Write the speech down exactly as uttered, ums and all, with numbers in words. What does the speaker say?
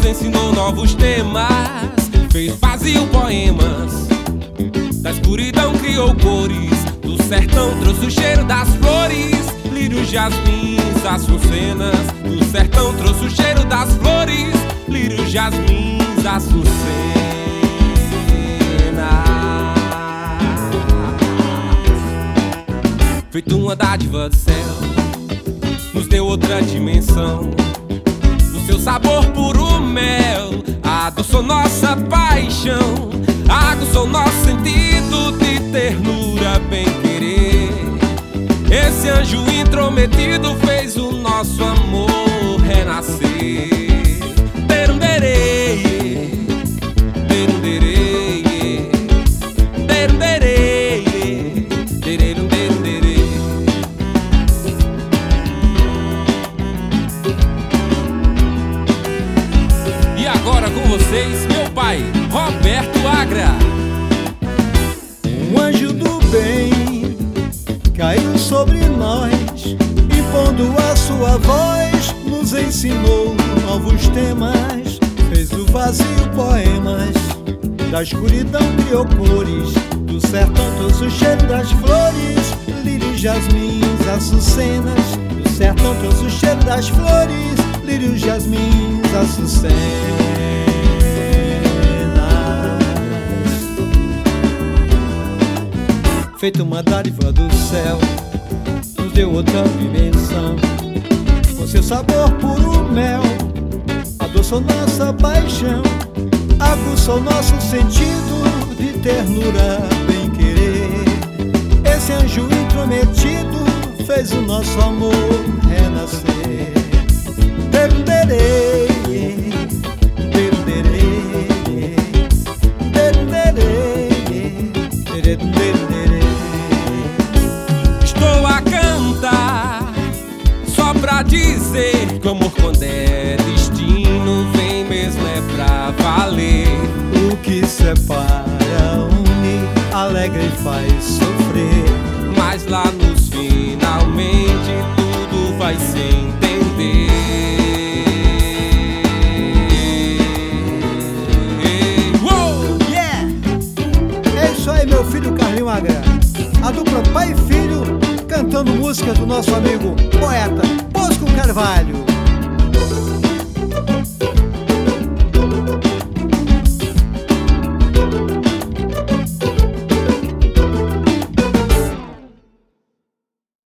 ensinou novos temas, fez vazio poemas. Da escuridão criou cores, do sertão trouxe o cheiro das flores. Lírios, jasmins, açucenas, do sertão trouxe o cheiro das flores. Lírios, jasmins, açucenas. Feito uma dádiva do céu, nos deu outra dimensão. Do seu sabor puro mel, adoçou nossa paixão, aguçou nosso sentido de ternura, bem-querer. Esse anjo intrometido fez o nosso amor renascer. Derunderê, derunderê, derunderê, derunderê. E agora com vocês, meu pai, Roberto Agra. Um anjo do bem caiu sobre nós, impondo a sua voz, nos ensinou novos temas, fez do vazio poemas, da escuridão criou cores, do sertão trouxe o cheiro das flores. Lírios, jasmins, açucenas, do sertão trouxe o cheiro das flores. Lírios, jasmins, açucenas. Feito uma dádiva do céu, nos deu outra dimensão. Com seu sabor puro mel, adoçou nossa paixão, aguçou nosso sentido de ternura, bem-querer. Esse anjo intrometido fez o nosso amor renascer. Derunderê, derunderê, derunderê, derunderê. Estou a cantar só pra dizer que o amor, quando é destino, vem mesmo é pra valer. O que separa une, alegra e faz sofrer. Mas lá nos finalmente tudo vai se entender. Uou! Yeah! É isso aí, meu filho Carlinho Agra. A dupla pai e filho cantando música do nosso amigo poeta Bosco Carvalho.